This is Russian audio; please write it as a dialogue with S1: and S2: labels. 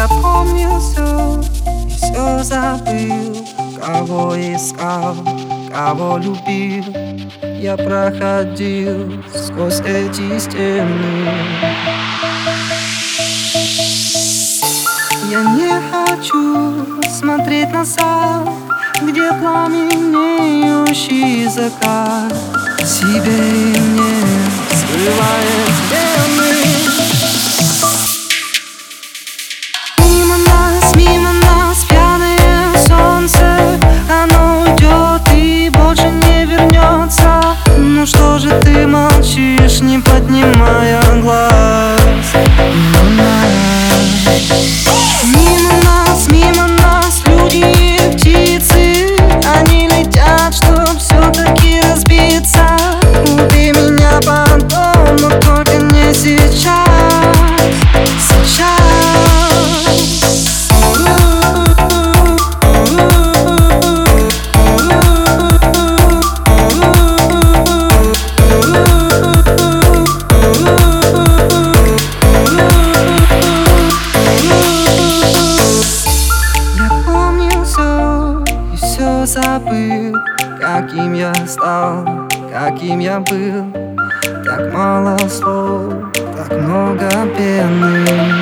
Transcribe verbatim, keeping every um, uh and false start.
S1: Я помнил все и все забыл. Кого искал, кого любил. Я проходил сквозь эти стены. Я не хочу смотреть назад, где пламенеющий закат себе и мне скрывает стены. Мимо нас, мимо нас пьяное солнце. Оно уйдет и больше не вернется. Ну что же ты молчишь, не поднимая глаз? Мимо нас, мимо нас, мимо нас люди и птицы. Они летят, чтоб все-таки разбиться. Убей меня потом, но только не сейчас. Сейчас. Забыл, каким я стал, каким я был. Так мало слов, так много пены.